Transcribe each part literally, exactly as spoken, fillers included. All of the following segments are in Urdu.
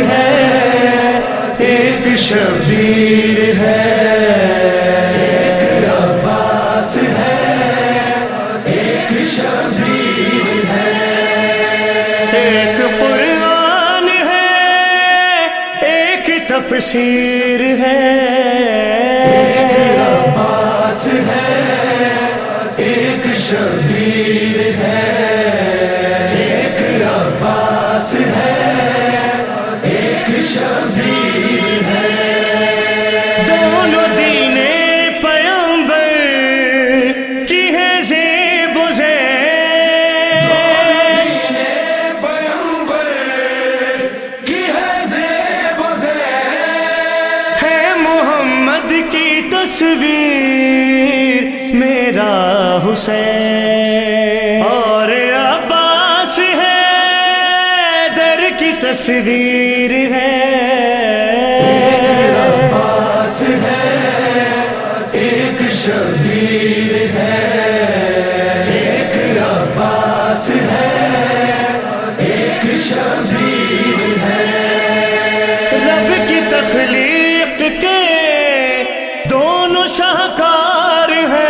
ہے ایک شبیر ہے، ایک عباس ہے ایک شبیر ہے، ایک قرآن ہے ایک تفسیر ہے، ایک عباس ہے ایک شبیر ہے، ایک عباس ہے ایک شبیر ہے، دونوں دین پیغمبر کی ہے زیب و زیر، دونوں دین پیغمبر کی ہے زیب و زیر، ہے محمد کی تصویر میرا حسین، اور عباس ہے در کی تصویر ہے، ایک عباس ہے ایک شبیر ہے، ایک عباس ہے ایک شبیر ہے، رب کی تخلیق کے دونوں شاہکار ہیں،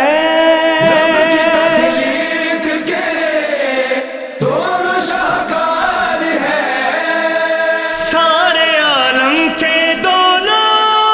سارے عالم کے دونوں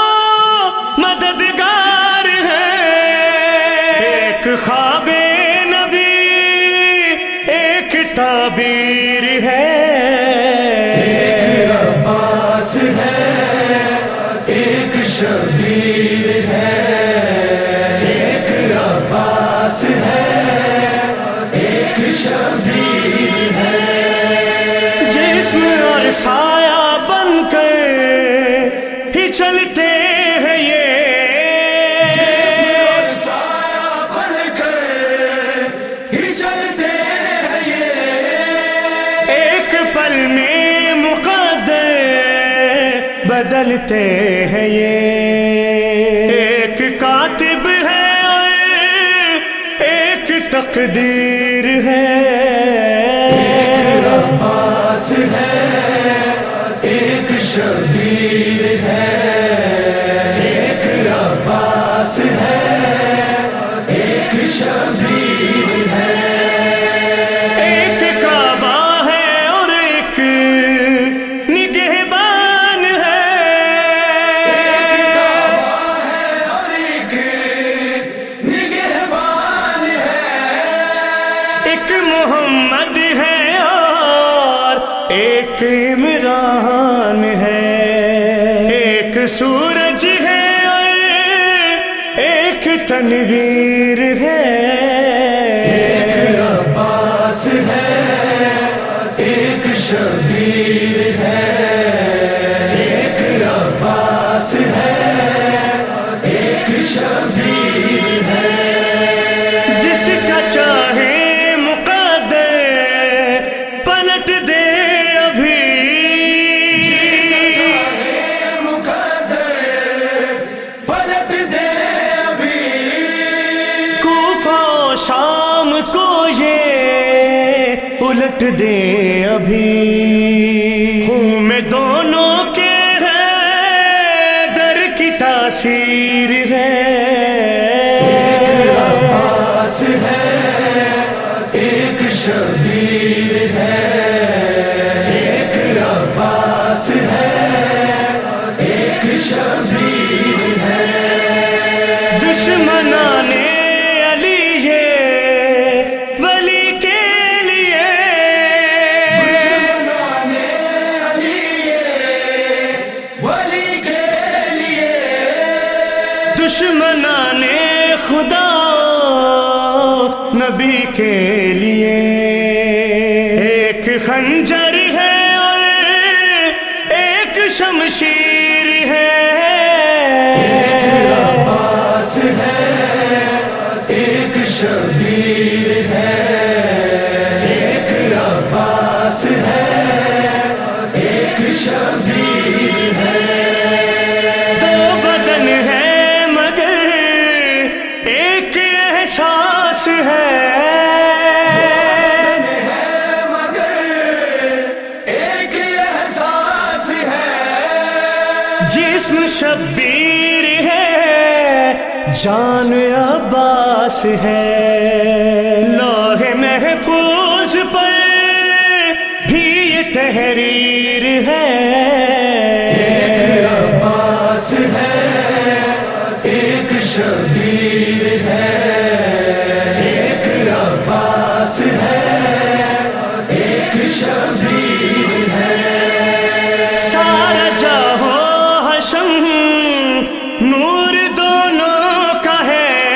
مددگار ہیں، ایک خواب نبی ایک تعبیر ہے، ایک عباس ہے ایک شبیر ہے، ایک عباس ہے ایک شبیر ہے، جسم اور سایہ بن کر ہی چلتے ہیں یہ، جسم اور سایہ بن کر ہی چلتے ہیں یہ، ایک پل میں مقدر بدلتے ہیں یہ، ایک کاتب ہے اور ایک تقدیر ہے، ایک عباس ہے ایک شبیر ہے، ایک عباس ہے ایک شبیر ہے، ایک کعبہ ہے اور ایک نگہبان ہے، ایک کعبہ ہے اور ایک نگہبان ہے، ایک محمد ہے اور ایک عمران ہے، ایک سورج ہے اور ایک تنویر ہے، ایک عباس ہے ایک شبیر ہے، ایک عباس ہے ایک شبیر ہے، جس کا چاہے مقدر پلٹ دے ابھی، جس کا چاہے مقدر پلٹ دے ابھی، کوفہ و شام کو یہ الٹ دے ابھی، خون میں دونوں کے ہے در کی تاثیر ہے، ایک عباس ہے ایک شبیر ہے، ایک عباس ہے ایک شبیر ہے، دشمنان علی یہ ولی کے لیے، دشمنان علی یہ ولی کے لیے، دشمنان خدا نبی کے لیے، ایک خنجر ہے اور ایک شمشیر ہے، ایک عباس ہے ایک شبیر ہے، ایک عباس ہے ایک شبیر ہے، دو بدن ہے مگر ایک احساس ہے، مگر ایک احساس جسم شبیر ہے جان عباس ہے، لوح محفوظ پر بھی یہ تحریر ہے، ایک عباس ہے ایک شبیر ہے، ایک عباس ہے ایک شبیر ہے، سارا جہاں حشم نور دونوں کا ہے،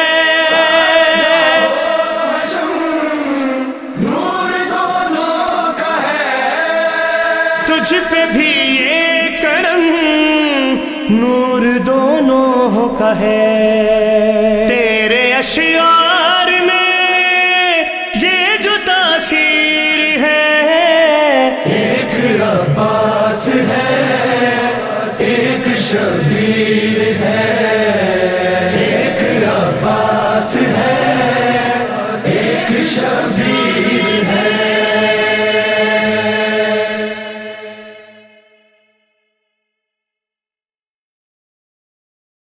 نور دونوں کا ہے، تجھ پہ بھی یہ کرم نور دونوں کا ہے۔